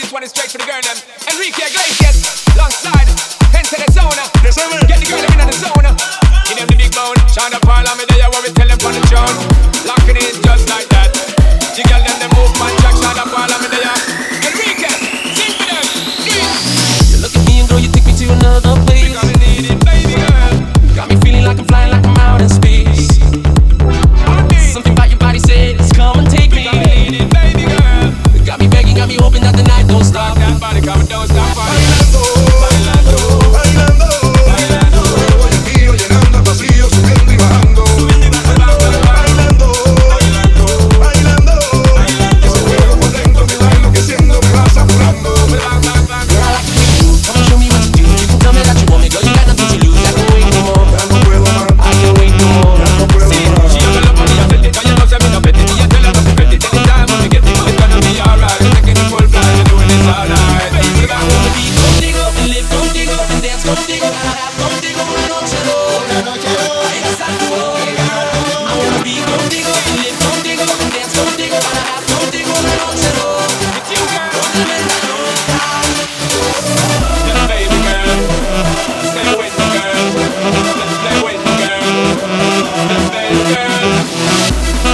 This one is straight for the girl them. Enrique Iglesias, alongside Hence the Zona. Get the girl them in the zona. Give them the big bone. Shine the pile on me there where we tell them on the throne. Locking it just like that. The girl them they move man track. Shine the pile on me there. Enrique, sing for them. You look at me and girl, you take me to another place. We gonna need it, baby girl. Got me feeling like I'm flying like I'm out in space. Something about your body says, come and take me. We gonna need it, baby girl. Got me begging, got me hoping that the night don't stop. That body come and don't stop. Bailando, bailando, bailando. Voy aquí llenando el vacío, subiendo y bajando. Bailando, bailando, bailando. Ese juego por dentro me va enloqueciendo, me va saturando. Girl, I like the way you move. Come and show me what you do. You can tell me that you want me, girl. You got nothing to lose. I can't wait no more. Ya no puedo más, I can't wait no more. ya no puedo más. She have a love on the authentic, and you know say me no petty. You tell her not to fret it. Anytime when we get it, it's gonna be alright. We're taking it full flight, we're doing this all night. Baby, I wanna be contigo and live contigo and dance contigo. Gotta have contigo una noche loca. Ay, exacto. I wanna be contigo and live contigo and dance contigo. Gotta have contigo una noche loca. it's you, girl. Tremenda loca. Just baby girl, stay with me, girl. Just stay with me, girl. Just baby girl.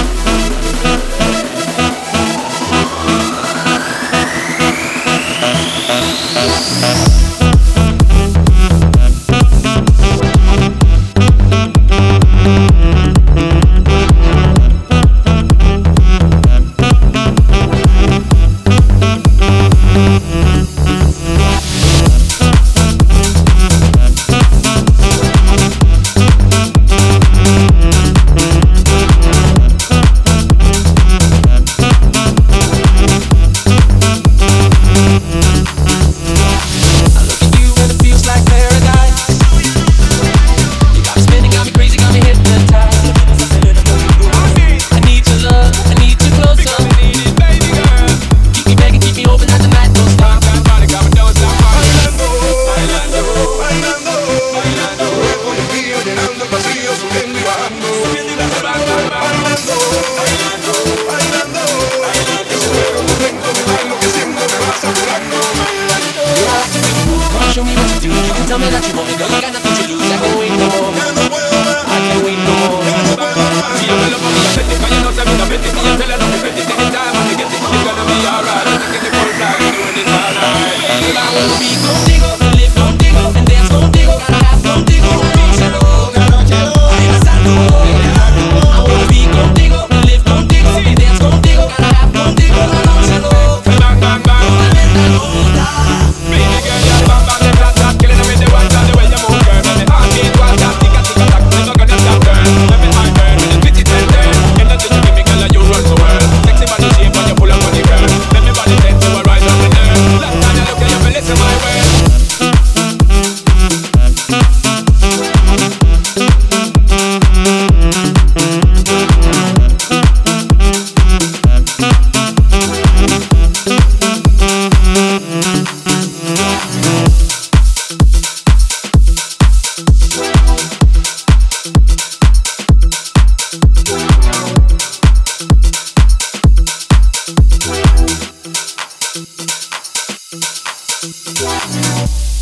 Show me what you do. You can tell me that you want me, girl. You got nothing to lose. I can't wait no more. Ya no puedo más, I can't wait no more. ya no puedo más. She have a love on the authentic, and you know say me no petty. You tell her not to fret it. Anytime when we get it, it's gonna be alright. We're taking it full flight, we're doing this all night. I wanna be contigo and live contigo and dance contigo. Gotta have contigo una noche loca. Ay, exacto. I wanna be contigo and live contigo and dance contigo. Gotta have contigo una noche loca. Bang, bang, bang. Tremenda loca. Baby girl, you're bang, bang, them flat, flat. Killing them with the one shot, the way you move, girl. Let me heartbeat, one tap, tick, tick, tack. Never gonna stop, girl. Let me high, girl, with the twitchy, turn, turn. Ain't nothing you give me, girl, you run the world. Sexy body shape when you pull up on the girl. Let me body tense, you a rise on the nerve. Last time you look at you, feel listen my word. Ya